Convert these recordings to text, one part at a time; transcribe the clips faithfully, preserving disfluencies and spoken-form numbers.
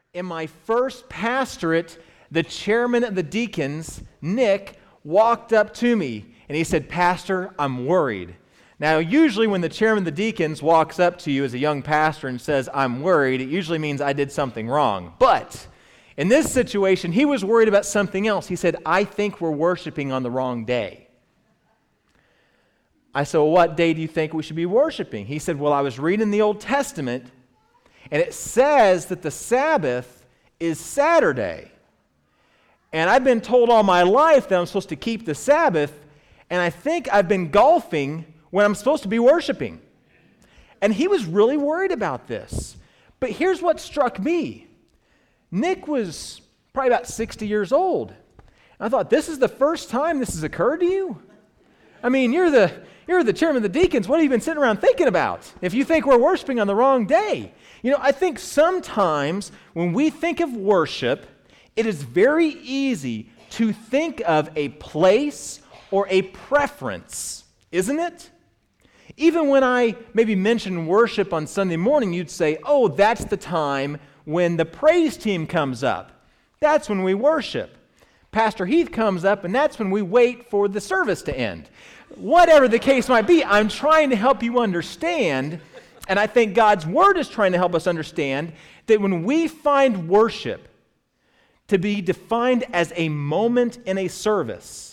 in my first pastorate, the chairman of the deacons, Nick, walked up to me and he said, "Pastor, I'm worried." Now, usually when the chairman of the deacons walks up to you as a young pastor and says, "I'm worried," it usually means I did something wrong. But in this situation, he was worried about something else. He said, "I think we're worshiping on the wrong day." I said, "Well, what day do you think we should be worshiping?" He said, "Well, I was reading the Old Testament, and it says that the Sabbath is Saturday. And I've been told all my life that I'm supposed to keep the Sabbath, and I think I've been golfing when I'm supposed to be worshiping." And he was really worried about this. But here's what struck me. Nick was probably about sixty years old. I thought, this is the first time this has occurred to you? I mean, you're the you're the chairman of the deacons. What have you been sitting around thinking about if you think we're worshiping on the wrong day? You know, I think sometimes when we think of worship, it is very easy to think of a place or a preference, isn't it? Even when I maybe mention worship on Sunday morning, you'd say, "Oh, that's the time when the praise team comes up. That's when we worship. Pastor Heath comes up, and that's when we wait for the service to end." Whatever the case might be, I'm trying to help you understand, and I think God's Word is trying to help us understand, that when we find worship to be defined as a moment in a service,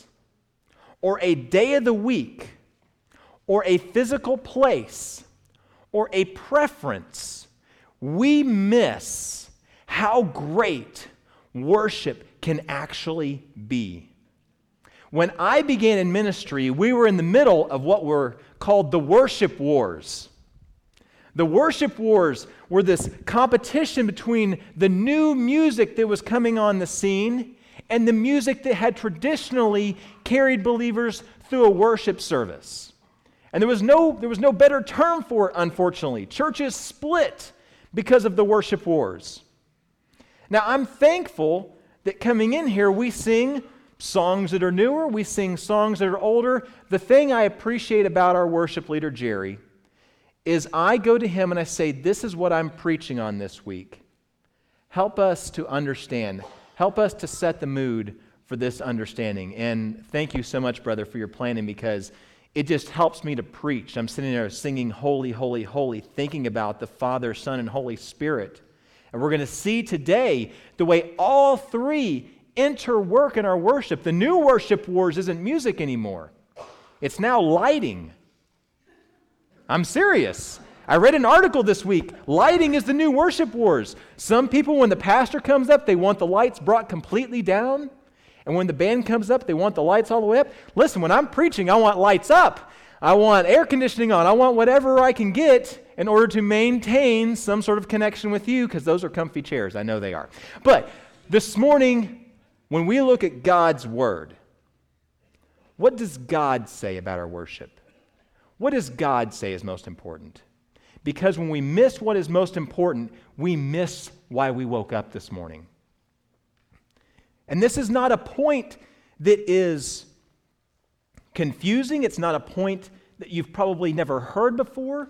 or a day of the week, or a physical place, or a preference, we miss how great worship can actually be. When I began in ministry, we were in the middle of what were called the worship wars. The worship wars were this competition between the new music that was coming on the scene and the music that had traditionally carried believers through a worship service. And there was no, there was no better term for it, unfortunately. Churches split because of the worship wars. Now, I'm thankful that coming in here, we sing songs that are newer, we sing songs that are older. The thing I appreciate about our worship leader, Jerry, is I go to him and I say, "This is what I'm preaching on this week. Help us to understand. Help us to set the mood for this understanding." And thank you so much, brother, for your planning, because it just helps me to preach. I'm sitting there singing "Holy, Holy, Holy," thinking about the Father, Son, and Holy Spirit. And we're going to see today the way all three interwork in our worship. The new worship wars isn't music anymore. It's now lighting. I'm serious. I read an article this week. Lighting is the new worship wars. Some people, when the pastor comes up, they want the lights brought completely down. And when the band comes up, they want the lights all the way up. Listen, when I'm preaching, I want lights up. I want air conditioning on. I want whatever I can get in order to maintain some sort of connection with you, because those are comfy chairs. I know they are. But this morning, when we look at God's Word, what does God say about our worship? What does God say is most important? Because when we miss what is most important, we miss why we woke up this morning. And this is not a point that is confusing. It's not a point that you've probably never heard before.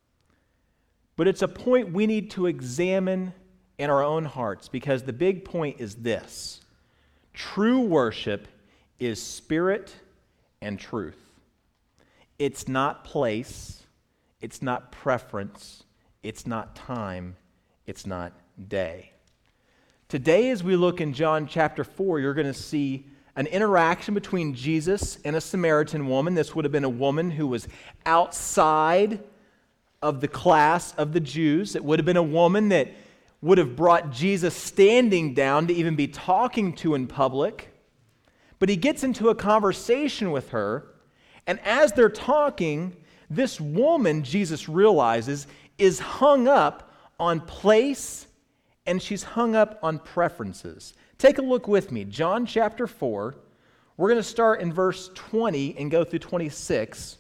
But it's a point we need to examine in our own hearts, because the big point is this: true worship is spirit and truth. It's not place, it's not preference, it's not time, it's not day. Today, as we look in John chapter four, you're going to see an interaction between Jesus and a Samaritan woman. This would have been a woman who was outside of the class of the Jews. It would have been a woman that would have brought Jesus standing down to even be talking to in public. But he gets into a conversation with her, and as they're talking, this woman, Jesus realizes, is hung up on place, and she's hung up on preferences. Take a look with me. John chapter four. We're going to start in verse twenty and go through twenty-six.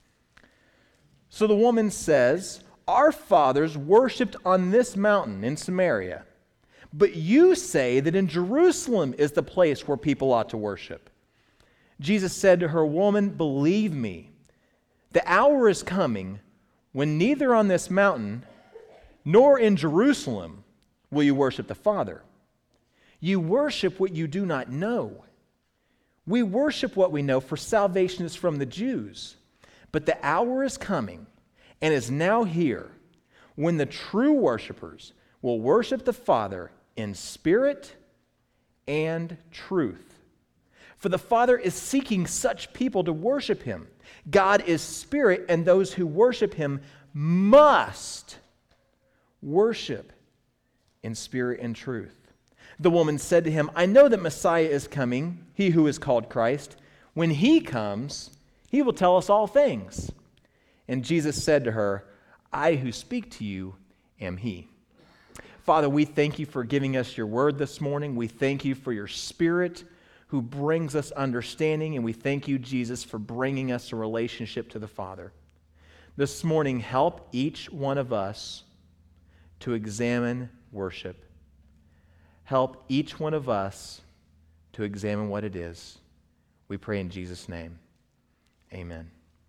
So the woman says, "Our fathers worshipped on this mountain in Samaria, but you say that in Jerusalem is the place where people ought to worship." Jesus said to her, "Woman, believe me, the hour is coming when neither on this mountain nor in Jerusalem will you worship the Father. You worship what you do not know. We worship what we know, for salvation is from the Jews. But the hour is coming, and is now here, when the true worshipers will worship the Father in spirit and truth. For the Father is seeking such people to worship him. God is spirit, and those who worship him must worship in spirit and truth. The woman said to him, I know that Messiah is coming, he who is called Christ. When he comes, he will tell us all things. And Jesus said to her, I who speak to you am he. Father, we thank you for giving us your word this morning. We thank you for your Spirit who brings us understanding, and we thank you, Jesus, for bringing us a relationship to the Father. This morning, help each one of us to examine worship. Help each one of us to examine what it is. We pray in Jesus' name. Amen.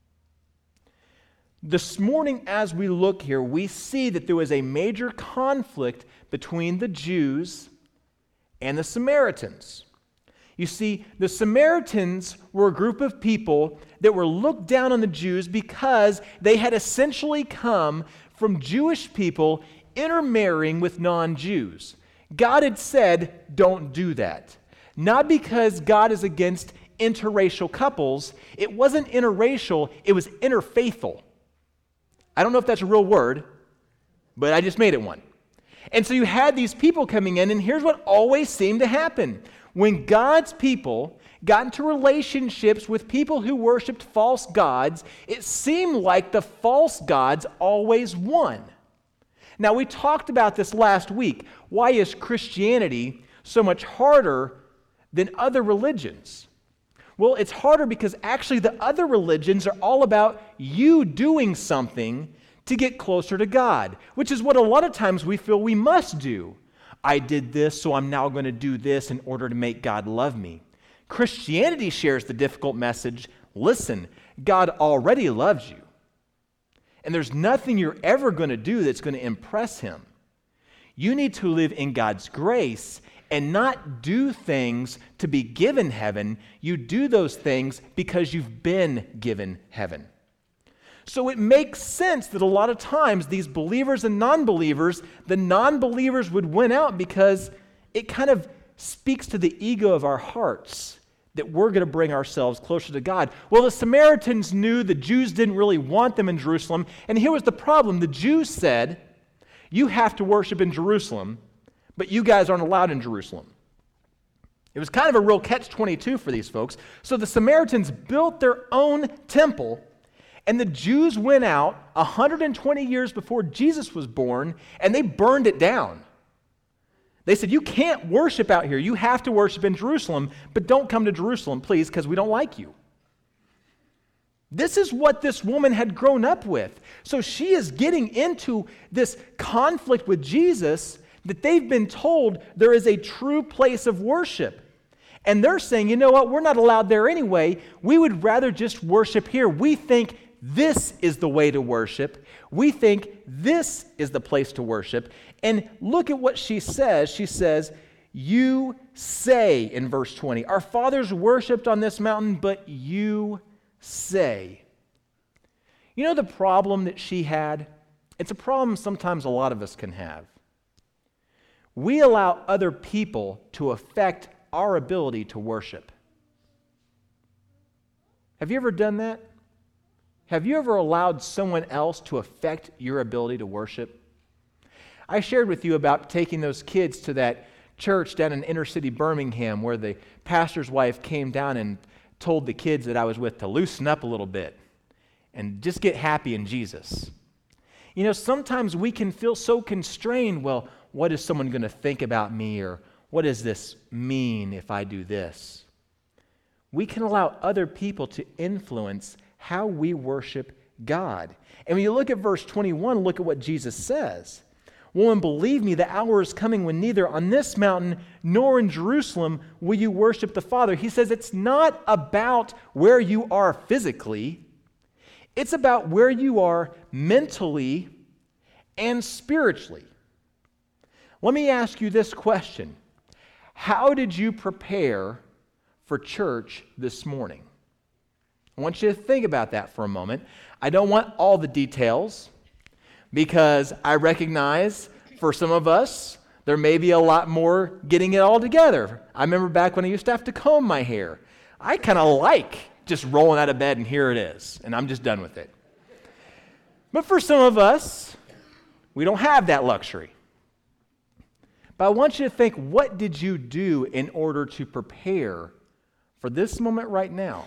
This morning, as we look here, we see that there was a major conflict between the Jews and the Samaritans. You see, the Samaritans were a group of people that were looked down on the Jews because they had essentially come from Jewish people intermarrying with non-Jews. God had said, don't do that. Not because God is against interracial couples. It wasn't interracial, it was interfaithful. I don't know if that's a real word, but I just made it one. And so you had these people coming in, and here's what always seemed to happen. When God's people got into relationships with people who worshiped false gods, it seemed like the false gods always won. Now, we talked about this last week. Why is Christianity so much harder than other religions? Well, it's harder because actually the other religions are all about you doing something to get closer to God, which is what a lot of times we feel we must do. I did this, so I'm now going to do this in order to make God love me. Christianity shares the difficult message, listen, God already loves you. And there's nothing you're ever going to do that's going to impress him. You need to live in God's grace and not do things to be given heaven. You do those things because you've been given heaven. So it makes sense that a lot of times these believers and non-believers, the non-believers would win out because it kind of speaks to the ego of our hearts that we're going to bring ourselves closer to God. Well, the Samaritans knew the Jews didn't really want them in Jerusalem, and here was the problem. The Jews said, you have to worship in Jerusalem, but you guys aren't allowed in Jerusalem. It was kind of a real catch twenty-two for these folks. So the Samaritans built their own temple, and the Jews went out one hundred twenty years before Jesus was born, and they burned it down. They said, you can't worship out here. You have to worship in Jerusalem, but don't come to Jerusalem, please, because we don't like you. This is what this woman had grown up with. So she is getting into this conflict with Jesus that they've been told there is a true place of worship. And they're saying, you know what, we're not allowed there anyway. We would rather just worship here. We think this is the way to worship. We think this is the place to worship. And look at what she says. She says, you say, in verse twenty, our fathers worshipped on this mountain, but you say. You know the problem that she had? It's a problem sometimes a lot of us can have. We allow other people to affect our ability to worship. Have you ever done that? Have you ever allowed someone else to affect your ability to worship? I shared with you about taking those kids to that church down in inner city Birmingham where the pastor's wife came down and told the kids that I was with to loosen up a little bit and just get happy in Jesus. You know, sometimes we can feel so constrained. Well, what is someone going to think about me, or what does this mean if I do this? We can allow other people to influence how we worship God. And when you look at verse twenty-one, look at what Jesus says. Woman, believe me, the hour is coming when neither on this mountain nor in Jerusalem will you worship the Father. He says it's not about where you are physically. It's about where you are mentally and spiritually. Let me ask you this question. How did you prepare for church this morning? I want you to think about that for a moment. I don't want all the details because I recognize for some of us, there may be a lot more getting it all together. I remember back when I used to have to comb my hair. I kind of like just rolling out of bed and here it is, and I'm just done with it. But for some of us, we don't have that luxury. But I want you to think, what did you do in order to prepare for this moment right now?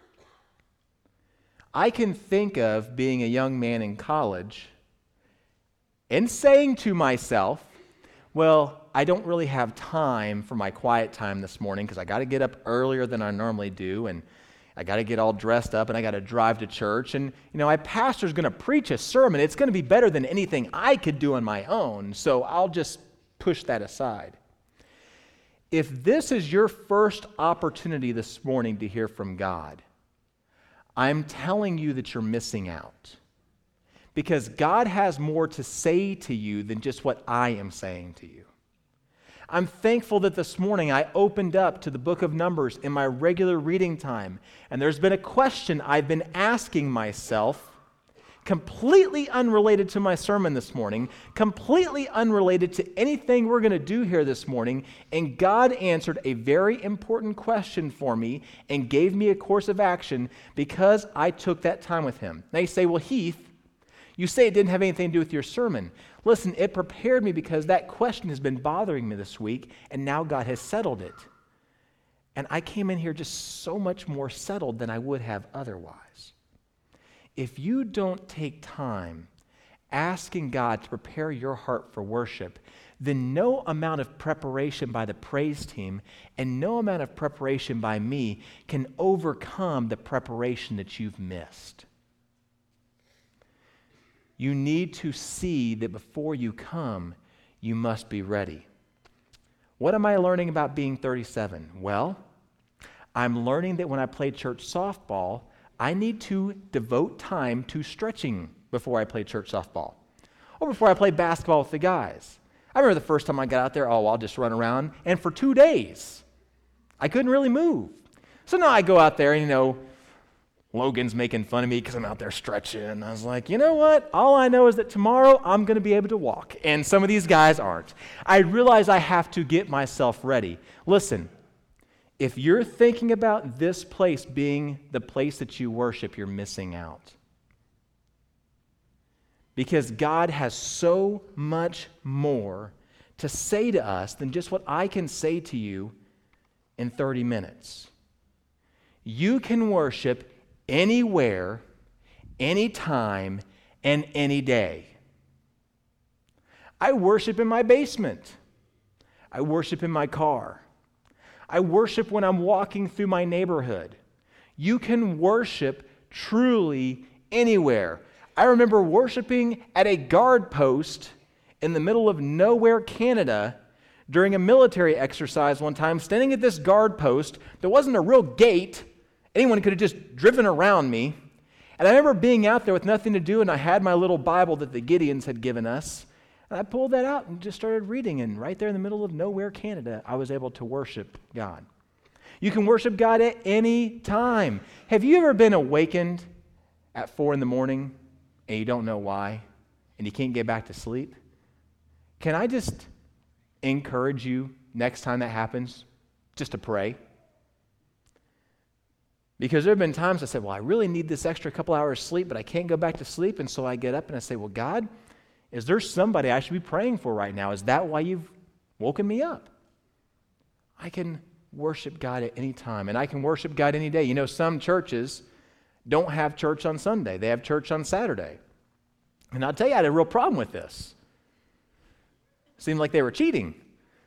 I can think of being a young man in college and saying to myself, well, I don't really have time for my quiet time this morning because I got to get up earlier than I normally do, and I got to get all dressed up, and I got to drive to church. And, you know, my pastor's going to preach a sermon. It's going to be better than anything I could do on my own, so I'll just push that aside. If this is your first opportunity this morning to hear from God, I'm telling you that you're missing out. Because God has more to say to you than just what I am saying to you. I'm thankful that this morning I opened up to the book of Numbers in my regular reading time, and there's been a question I've been asking myself, completely unrelated to my sermon this morning, completely unrelated to anything we're going to do here this morning, and God answered a very important question for me and gave me a course of action because I took that time with him. Now you say, well, Heath, you say it didn't have anything to do with your sermon. Listen, it prepared me because that question has been bothering me this week, and now God has settled it. And I came in here just so much more settled than I would have otherwise. If you don't take time asking God to prepare your heart for worship, then no amount of preparation by the praise team and no amount of preparation by me can overcome the preparation that you've missed. You need to see that before you come, you must be ready. What am I learning about being thirty-seven? Well, I'm learning that when I play church softball, I need to devote time to stretching before I play church softball or before I play basketball with the guys. I remember the first time I got out there, oh, I'll just run around. And for two days, I couldn't really move. So now I go out there and, you know, Logan's making fun of me because I'm out there stretching. And I was like, you know what? All I know is that tomorrow I'm going to be able to walk. And some of these guys aren't. I realize I have to get myself ready. Listen, if you're thinking about this place being the place that you worship, you're missing out. Because God has so much more to say to us than just what I can say to you in thirty minutes. You can worship anywhere, anytime, and any day. I worship in my basement. I worship in my car. I worship when I'm walking through my neighborhood. You can worship truly anywhere. I remember worshiping at a guard post in the middle of nowhere, Canada, during a military exercise one time, standing at this guard post. There wasn't a real gate. Anyone could have just driven around me. And I remember being out there with nothing to do, and I had my little Bible that the Gideons had given us. And I pulled that out and just started reading, and right there in the middle of nowhere, Canada, I was able to worship God. You can worship God at any time. Have you ever been awakened at four in the morning and you don't know why, and you can't get back to sleep? Can I just encourage you next time that happens just to pray? Because there have been times I said, well, I really need this extra couple hours sleep, but I can't go back to sleep, and so I get up and I say, well, God, is there somebody I should be praying for right now? Is that why you've woken me up? I can worship God at any time, and I can worship God any day. You know, some churches don't have church on Sunday. They have church on Saturday. And I'll tell you, I had a real problem with this. Seemed like they were cheating.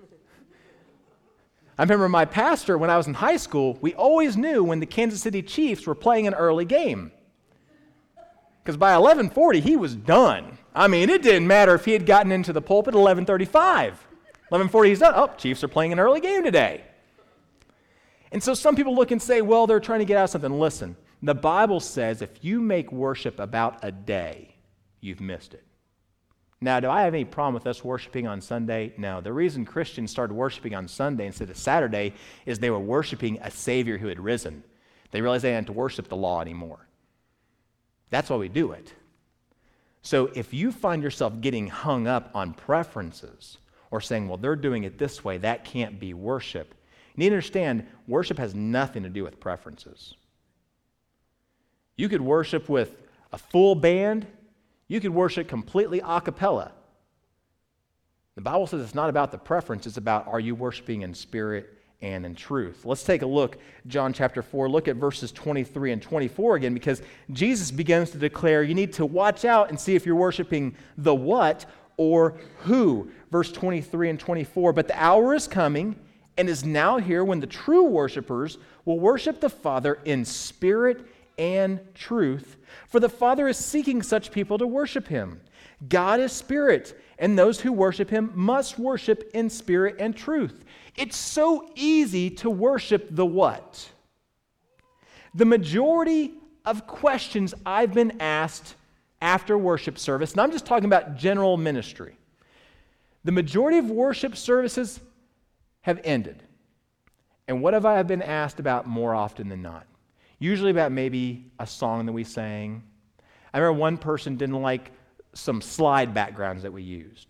I remember my pastor, when I was in high school, we always knew when the Kansas City Chiefs were playing an early game. Because by eleven forty, he was done. I mean, it didn't matter if he had gotten into the pulpit at eleven thirty-five. eleven forty, he's done. Oh, Chiefs are playing an early game today. And so some people look and say, well, they're trying to get out of something. Listen, the Bible says if you make worship about a day, you've missed it. Now, do I have any problem with us worshiping on Sunday? No. The reason Christians started worshiping on Sunday instead of Saturday is they were worshiping a Savior who had risen. They realized they didn't have to worship the law anymore. That's why we do it. So if you find yourself getting hung up on preferences or saying, well, they're doing it this way, that can't be worship, you need to understand worship has nothing to do with preferences. You could worship with a full band. You could worship completely a cappella. The Bible says it's not about the preference, it's about are you worshiping in spirit and in truth. Let's take a look, John chapter four, look at verses twenty-three and twenty-four again, because Jesus begins to declare you need to watch out and see if you're worshiping the what or who. Verse twenty-three and twenty-four, but the hour is coming and is now here when the true worshipers will worship the Father in spirit and truth, for the Father is seeking such people to worship him. God is spirit, and those who worship him must worship in spirit and truth. It's so easy to worship the what? The majority of questions I've been asked after worship service, and I'm just talking about general ministry, the majority of worship services have ended. And what have I been asked about more often than not? Usually about maybe a song that we sang. I remember one person didn't like some slide backgrounds that we used.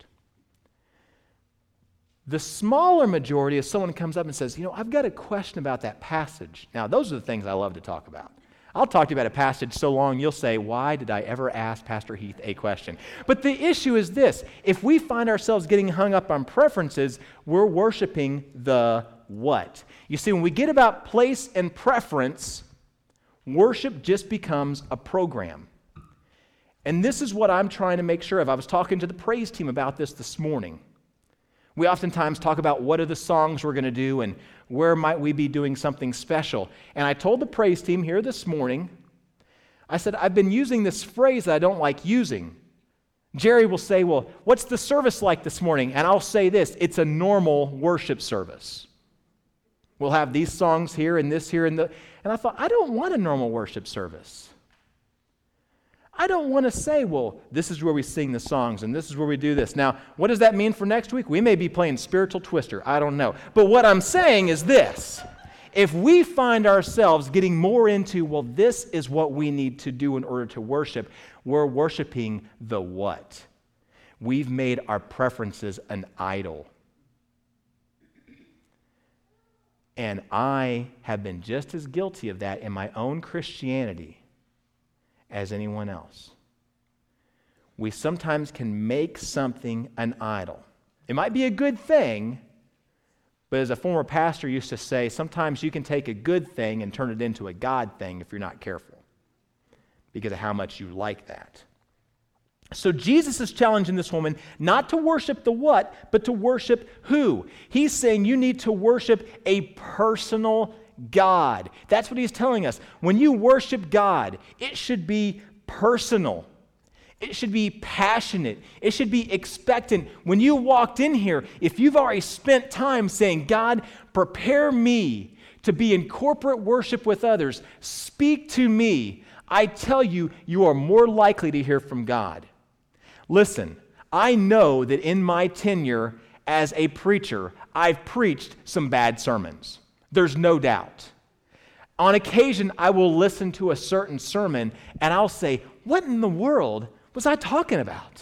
The smaller majority is someone comes up and says, you know, I've got a question about that passage. Now, those are the things I love to talk about. I'll talk to you about a passage so long you'll say, why did I ever ask Pastor Heath a question? But the issue is this. If we find ourselves getting hung up on preferences, we're worshiping the what? You see, when we get about place and preference, worship just becomes a program. And this is what I'm trying to make sure of. I was talking to the praise team about this this morning. We oftentimes talk about what are the songs we're going to do and where might we be doing something special. And I told the praise team here this morning, I said, I've been using this phrase that I don't like using. Jerry will say, well, what's the service like this morning? And I'll say this, it's a normal worship service. We'll have these songs here and this here and the... And I thought, I don't want a normal worship service. I don't want to say, well, this is where we sing the songs and this is where we do this. Now, what does that mean for next week? We may be playing Spiritual Twister. I don't know. But what I'm saying is this. If we find ourselves getting more into, well, this is what we need to do in order to worship, we're worshiping the what? We've made our preferences an idol. And I have been just as guilty of that in my own Christianity as anyone else. We sometimes can make something an idol. It might be a good thing, but as a former pastor used to say, sometimes you can take a good thing and turn it into a God thing if you're not careful, because of how much you like that. So Jesus is challenging this woman not to worship the what, but to worship who. He's saying you need to worship a personal God. That's what he's telling us. When you worship God, it should be personal. It should be passionate. It should be expectant. When you walked in here, if you've already spent time saying, God, prepare me to be in corporate worship with others, speak to me, I tell you, you are more likely to hear from God. Listen, I know that in my tenure as a preacher, I've preached some bad sermons. There's no doubt. On occasion, I will listen to a certain sermon and I'll say, what in the world was I talking about?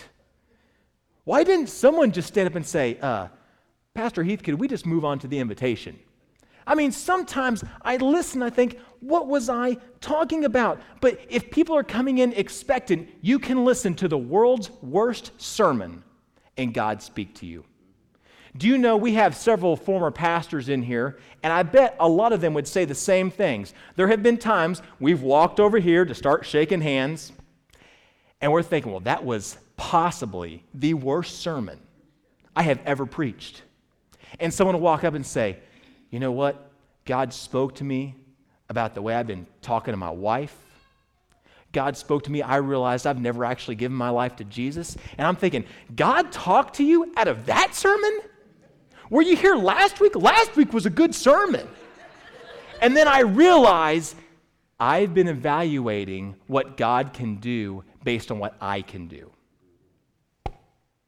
Why didn't someone just stand up and say, uh, Pastor Heath, could we just move on to the invitation? I mean, sometimes I listen, I think, what was I talking about? But if people are coming in expectant, you can listen to the world's worst sermon and God speak to you. Do you know we have several former pastors in here, and I bet a lot of them would say the same things. There have been times we've walked over here to start shaking hands, and we're thinking, well, that was possibly the worst sermon I have ever preached. And someone will walk up and say, you know what? God spoke to me about the way I've been talking to my wife. God spoke to me. I realized I've never actually given my life to Jesus. And I'm thinking, God talked to you out of that sermon? Were you here last week? Last week was a good sermon. And then I realize I've been evaluating what God can do based on what I can do.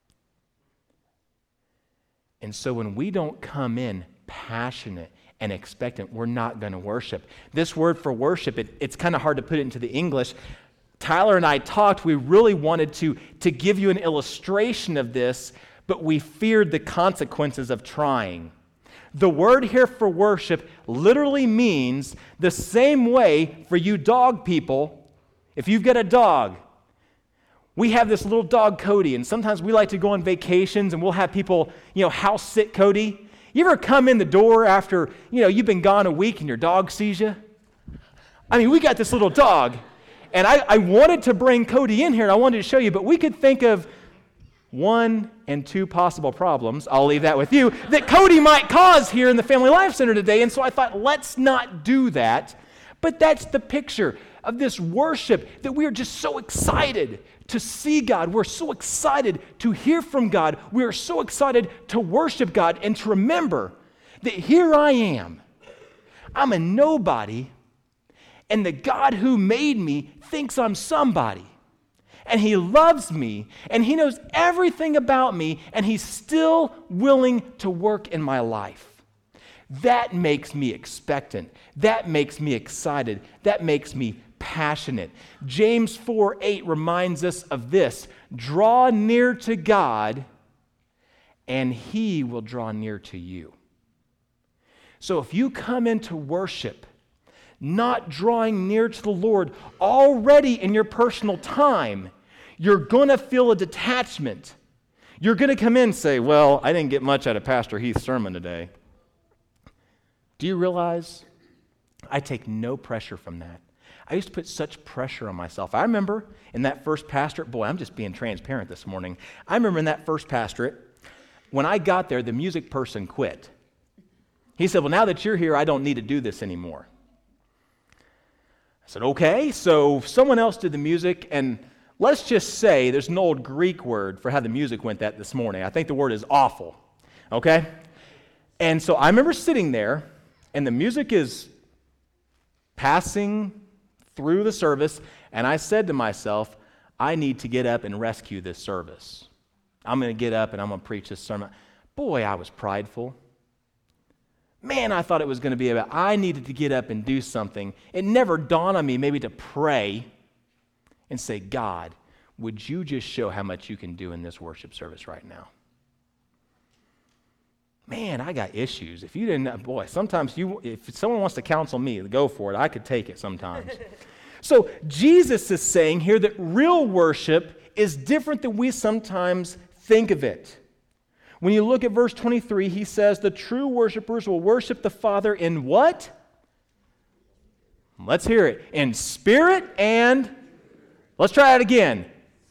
And so when we don't come in passionate and expectant, we're not going to worship. This word for worship, it, it's kind of hard to put it into the English. Tyler and I talked, we really wanted to, to give you an illustration of this, but we feared the consequences of trying. The word here for worship literally means the same way for you dog people. If you've got a dog, we have this little dog, Cody, and sometimes we like to go on vacations and we'll have people, you know, house sit Cody. You ever come in the door after, you know, you've been gone a week and your dog sees you? I mean, we got this little dog, and I, I wanted to bring Cody in here, and I wanted to show you, but we could think of one and two possible problems, I'll leave that with you, that Cody might cause here in the Family Life Center today, and so I thought, let's not do that. But that's the picture of this worship, that we are just so excited to see God. We're so excited to hear from God. We are so excited to worship God and to remember that here I am. I'm a nobody, and the God who made me thinks I'm somebody. And he loves me, and he knows everything about me, and he's still willing to work in my life. That makes me expectant. That makes me excited. That makes me passionate. James four eight reminds us of this. Draw near to God, and he will draw near to you. So if you come into worship not drawing near to the Lord already in your personal time, you're going to feel a detachment. You're going to come in and say, well, I didn't get much out of Pastor Heath's sermon today. Do you realize I take no pressure from that? I used to put such pressure on myself. I remember in that first pastorate, boy, I'm just being transparent this morning. I remember in that first pastorate, when I got there, the music person quit. He said, well, now that you're here, I don't need to do this anymore. I said, okay, so someone else did the music, and let's just say there's an old Greek word for how the music went that this morning. I think the word is awful, okay? And so I remember sitting there, and the music is passing through the service, and I said to myself, I need to get up and rescue this service. I'm going to get up and I'm going to preach this sermon. Boy, I was prideful. Man, I thought it was going to be about, I needed to get up and do something. It never dawned on me maybe to pray and say, God, would you just show how much you can do in this worship service right now? Man, I got issues. If you didn't, boy, sometimes you, if someone wants to counsel me, go for it. I could take it sometimes. So Jesus is saying here that real worship is different than we sometimes think of it. When you look at verse twenty-three, he says the true worshipers will worship the Father in what? Let's hear it. In spirit and, let's try it again.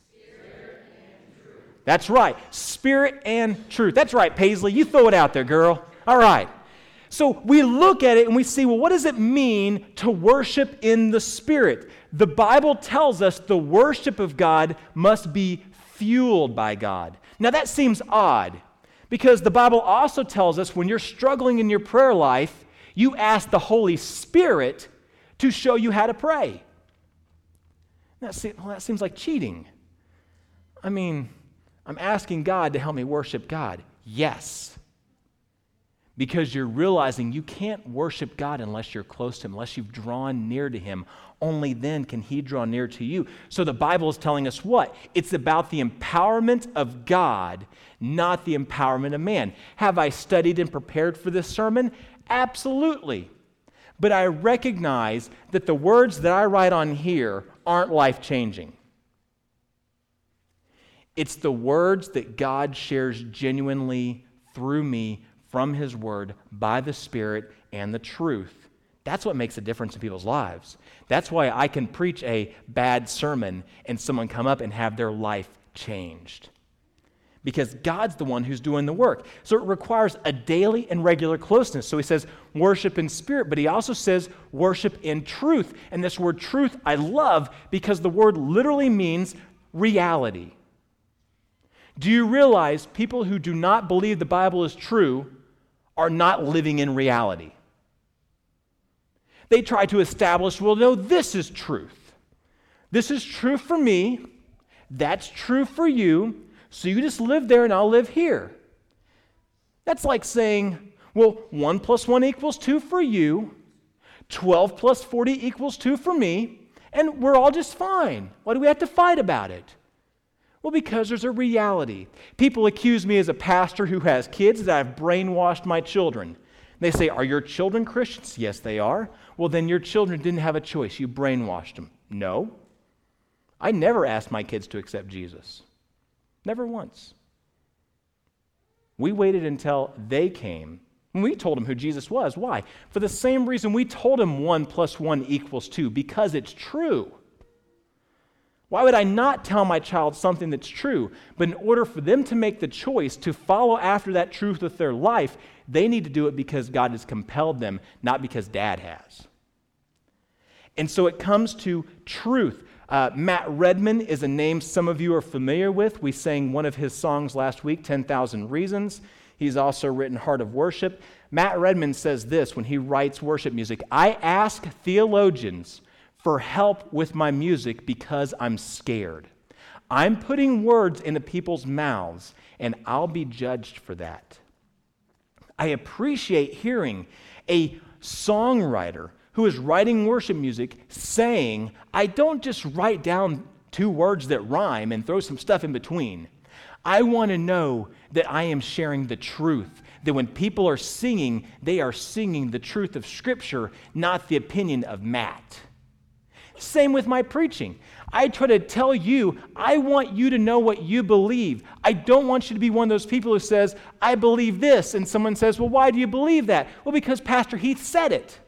That's right. Spirit and truth. That's right, Paisley. You throw it out there, girl. All right. So we look at it and we see, well, what does it mean to worship in the Spirit? The Bible tells us the worship of God must be fueled by God. Now that seems odd because the Bible also tells us when you're struggling in your prayer life, you ask the Holy Spirit to show you how to pray. That seems, well, that seems like cheating. I mean, I'm asking God to help me worship God. Yes. Because you're realizing you can't worship God unless you're close to Him, unless you've drawn near to Him. Only then can He draw near to you. So the Bible is telling us what? It's about the empowerment of God, not the empowerment of man. Have I studied and prepared for this sermon? Absolutely. But I recognize that the words that I write on here aren't life-changing. It's the words that God shares genuinely through me from His Word by the Spirit and the truth. That's what makes a difference in people's lives. That's why I can preach a bad sermon and someone come up and have their life changed. Because God's the one who's doing the work. So it requires a daily and regular closeness. So He says worship in spirit, but He also says worship in truth. And this word truth I love because the word literally means reality. Do you realize people who do not believe the Bible is true are not living in reality? They try to establish, well, no, this is truth. This is true for me. That's true for you. So you just live there and I'll live here. That's like saying, well, one plus one equals two for you, twelve plus forty equals two for me, and we're all just fine. Why do we have to fight about it? Well, because there's a reality. People accuse me as a pastor who has kids that I've brainwashed my children. They say, are your children Christians? Yes, they are. Well, then your children didn't have a choice. You brainwashed them. No. I never asked my kids to accept Jesus. Never once. We waited until they came. And we told them who Jesus was. Why? For the same reason we told them one plus one equals two, because it's true. Why would I not tell my child something that's true? But in order for them to make the choice to follow after that truth with their life, they need to do it because God has compelled them, not because Dad has. And so it comes to truth. Uh, Matt Redman is a name some of you are familiar with. We sang one of his songs last week, ten thousand Reasons. He's also written Heart of Worship. Matt Redman says this when he writes worship music: I ask theologians for help with my music because I'm scared. I'm putting words into people's mouths, and I'll be judged for that. I appreciate hearing a songwriter who is writing worship music saying, I don't just write down two words that rhyme and throw some stuff in between. I want to know that I am sharing the truth, that when people are singing, they are singing the truth of Scripture, not the opinion of Matt. Same with my preaching. I try to tell you, I want you to know what you believe. I don't want you to be one of those people who says, I believe this, and someone says, well, why do you believe that? Well, because Pastor Heath said it.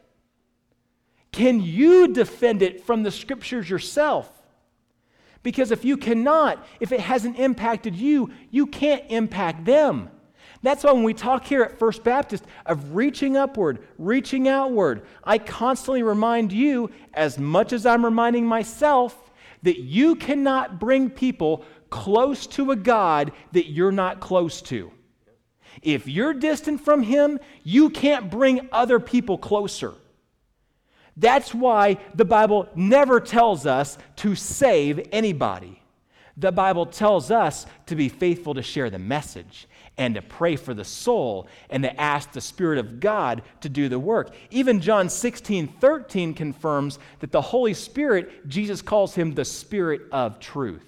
Can you defend it from the Scriptures yourself? Because if you cannot, if it hasn't impacted you, you can't impact them. That's why when we talk here at First Baptist of reaching upward, reaching outward, I constantly remind you, as much as I'm reminding myself, that you cannot bring people close to a God that you're not close to. If you're distant from Him, you can't bring other people closer. That's why the Bible never tells us to save anybody. The Bible tells us to be faithful to share the message and to pray for the soul and to ask the Spirit of God to do the work. Even John sixteen thirteen confirms that the Holy Spirit, Jesus calls Him the Spirit of truth.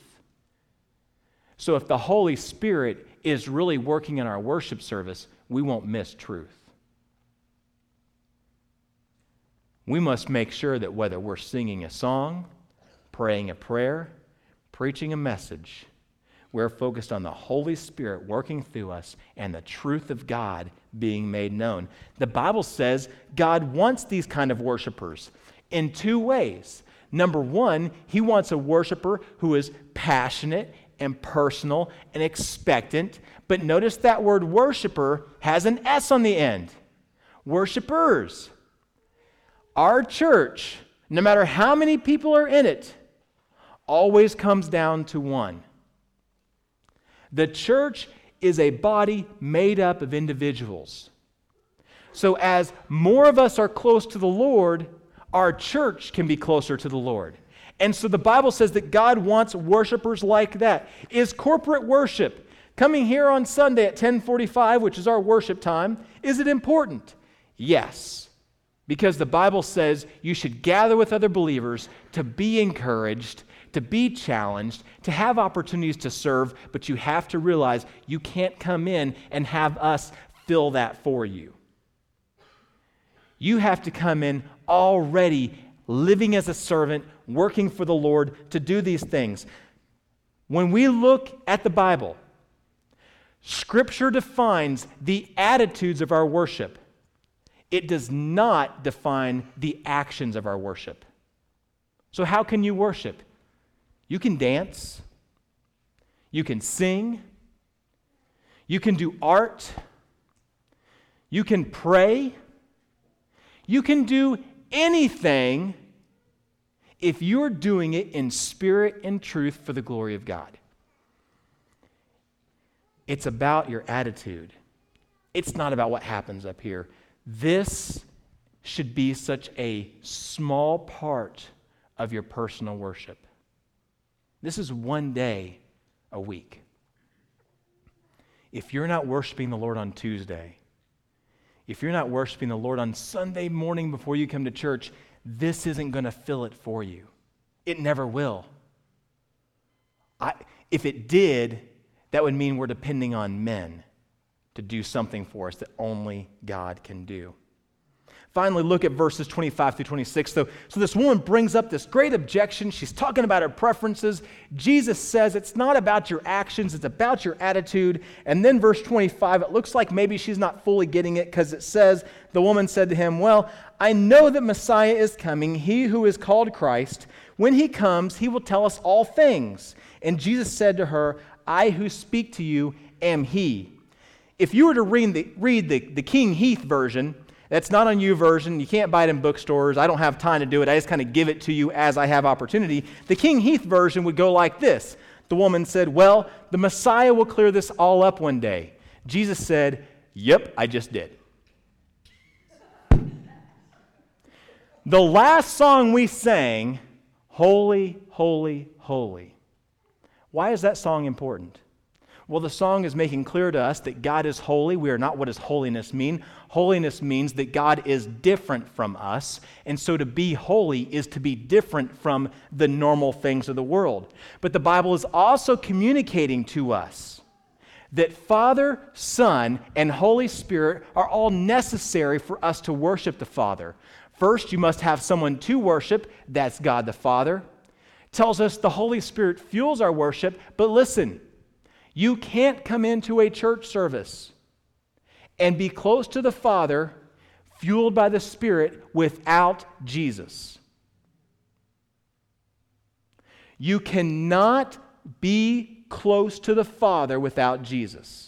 So if the Holy Spirit is really working in our worship service, we won't miss truth. We must make sure that whether we're singing a song, praying a prayer, preaching a message, we're focused on the Holy Spirit working through us and the truth of God being made known. The Bible says God wants these kind of worshipers in two ways. Number one, He wants a worshiper who is passionate and personal and expectant. But notice that word worshiper has an S on the end. Worshipers. Our church, no matter how many people are in it, always comes down to one. The church is a body made up of individuals. So as more of us are close to the Lord, our church can be closer to the Lord. And so the Bible says that God wants worshipers like that. Is corporate worship, coming here on Sunday at ten forty-five, which is our worship time, is it important? Yes. Because the Bible says you should gather with other believers to be encouraged, to be challenged, to have opportunities to serve, but you have to realize you can't come in and have us fill that for you. You have to come in already living as a servant, working for the Lord to do these things. When we look at the Bible, Scripture defines the attitudes of our worship. It does not define the actions of our worship. So how can you worship? You can dance. You can sing. You can do art. You can pray. You can do anything if you're doing it in spirit and truth for the glory of God. It's about your attitude. It's not about what happens up here. This should be such a small part of your personal worship. This is one day a week. if you're not worshiping the Lord on Tuesday, if you're not worshiping the Lord on Sunday morning before you come to church, this isn't going to fill it for you. It never will. I, if it did, that would mean we're depending on men to do something for us that only God can do. Finally, look at verses twenty-five through twenty-six. So, so this woman brings up this great objection. She's talking about her preferences. Jesus says it's not about your actions, it's about your attitude. And then verse twenty-five, it looks like maybe she's not fully getting it because it says, the woman said to him, well, I know that Messiah is coming, he who is called Christ. When he comes, he will tell us all things. And Jesus said to her, I who speak to you am he. If you were to read the, read the, the King Heath version, that's not on you version. You can't buy it in bookstores. I don't have time to do it. I just kind of give it to you as I have opportunity. The King Heath version would go like this. The woman said, well, the Messiah will clear this all up one day. Jesus said, yep, I just did. The last song we sang, Holy, Holy, Holy. Why is that song important? Well, the song is making clear to us that God is holy. We are not. What does holiness mean? Holiness means that God is different from us, and so to be holy is to be different from the normal things of the world. But the Bible is also communicating to us that Father, Son, and Holy Spirit are all necessary for us to worship the Father. First, you must have someone to worship. That's God the Father. Tells us the Holy Spirit fuels our worship, but listen, you can't come into a church service and be close to the Father, fueled by the Spirit, without Jesus. You cannot be close to the Father without Jesus.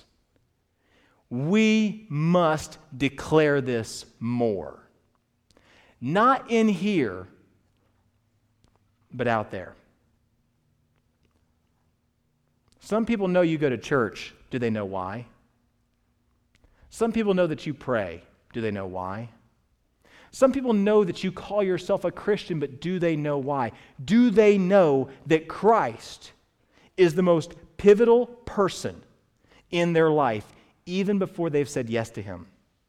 We must declare this more. Not in here, but out there. Some people know you go to church. Do they know why? Some people know that you pray. Do they know why? Some people know that you call yourself a Christian, but do they know why? Do they know that Christ is the most pivotal person in their life, even before they've said yes to Him?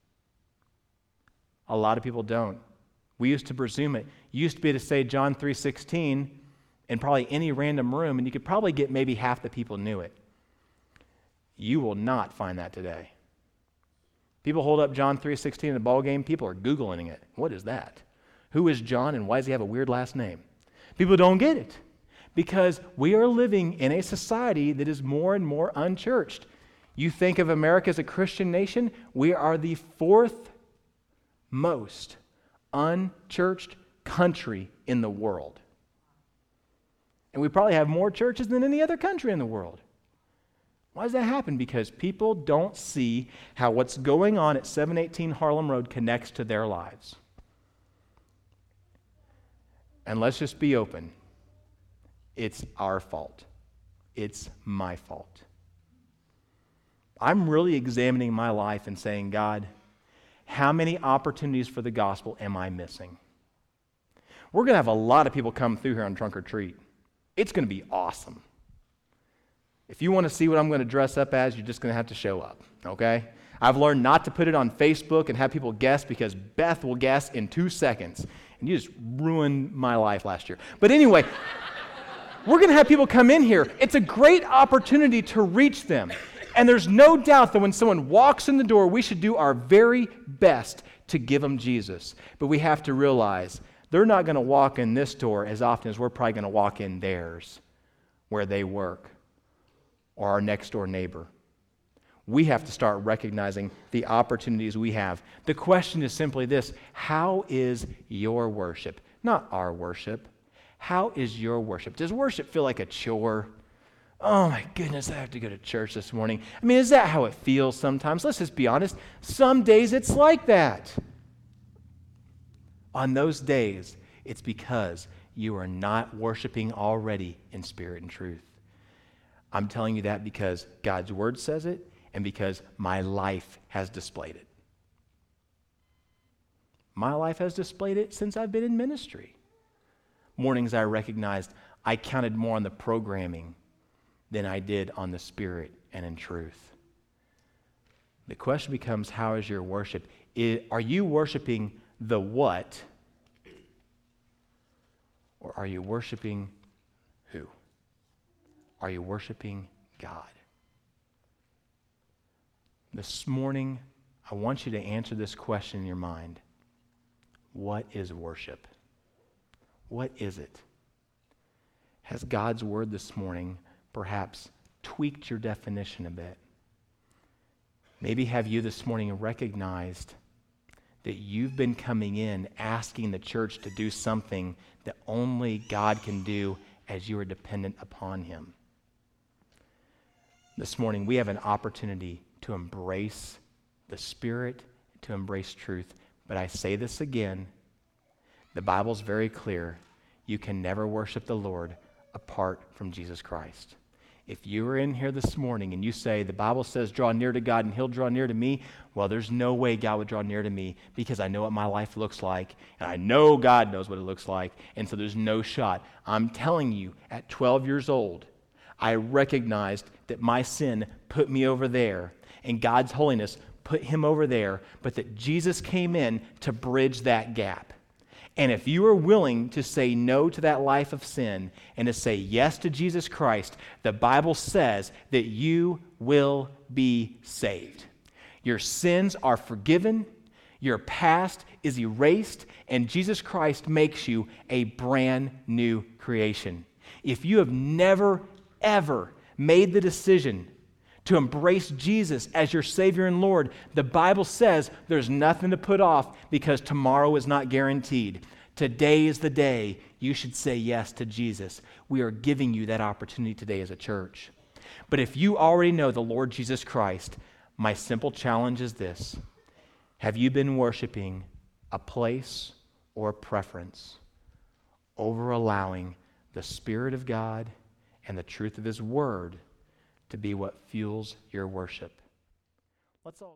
A lot of people don't. We used to presume it. It used to be to say John three sixteen in probably any random room, and you could probably get maybe half the people knew it. You will not find that today. People hold up John three sixteen in a ball game. People are Googling it. What is that? Who is John, and why does he have a weird last name? People don't get it because we are living in a society that is more and more unchurched. You think of America as a Christian nation, we are the fourth most unchurched country in the world. And we probably have more churches than any other country in the world. Why does that happen? Because people don't see how what's going on at seven eighteen Harlem Road connects to their lives. And let's just be open. It's our fault. It's my fault. I'm really examining my life and saying, God, how many opportunities for the gospel am I missing? We're going to have a lot of people come through here on Trunk or Treat. It's going to be awesome. If you want to see what I'm going to dress up as, you're just going to have to show up, okay? I've learned not to put it on Facebook and have people guess because Beth will guess in two seconds. And you just ruined my life last year. But anyway, we're going to have people come in here. It's a great opportunity to reach them. And there's no doubt that when someone walks in the door, we should do our very best to give them Jesus. But we have to realize they're not going to walk in this door as often as we're probably going to walk in theirs, where they work, or our next door neighbor. We have to start recognizing the opportunities we have. The question is simply this: how is your worship? Not our worship. How is your worship? Does worship feel like a chore? Oh my goodness, I have to go to church this morning. I mean, is that how it feels sometimes? Let's just be honest. Some days it's like that. On those days, it's because you are not worshiping already in spirit and truth. I'm telling you that because God's word says it and because my life has displayed it. My life has displayed it since I've been in ministry. Mornings I recognized I counted more on the programming than I did on the spirit and in truth. The question becomes, how is your worship? I- are you worshiping the what? Or are you worshiping who? Are you worshiping God? This morning, I want you to answer this question in your mind. What is worship? What is it? Has God's word this morning perhaps tweaked your definition a bit? Maybe have you this morning recognized that you've been coming in asking the church to do something that only God can do as you are dependent upon him? This morning, we have an opportunity to embrace the Spirit, to embrace truth. But I say this again, the Bible's very clear. You can never worship the Lord apart from Jesus Christ. If you are in here this morning and you say, the Bible says draw near to God and he'll draw near to me, well, there's no way God would draw near to me because I know what my life looks like and I know God knows what it looks like, and so there's no shot. I'm telling you, at twelve years old, I recognized that my sin put me over there and God's holiness put him over there, but that Jesus came in to bridge that gap. And if you are willing to say no to that life of sin and to say yes to Jesus Christ, the Bible says that you will be saved. Your sins are forgiven, your past is erased, and Jesus Christ makes you a brand new creation. If you have never, ever made the decision to embrace Jesus as your Savior and Lord, the Bible says there's nothing to put off because tomorrow is not guaranteed. Today is the day you should say yes to Jesus. We are giving you that opportunity today as a church. But if you already know the Lord Jesus Christ, my simple challenge is this. Have you been worshiping a place or a preference over allowing the Spirit of God and the truth of His Word to be what fuels your worship? Let's all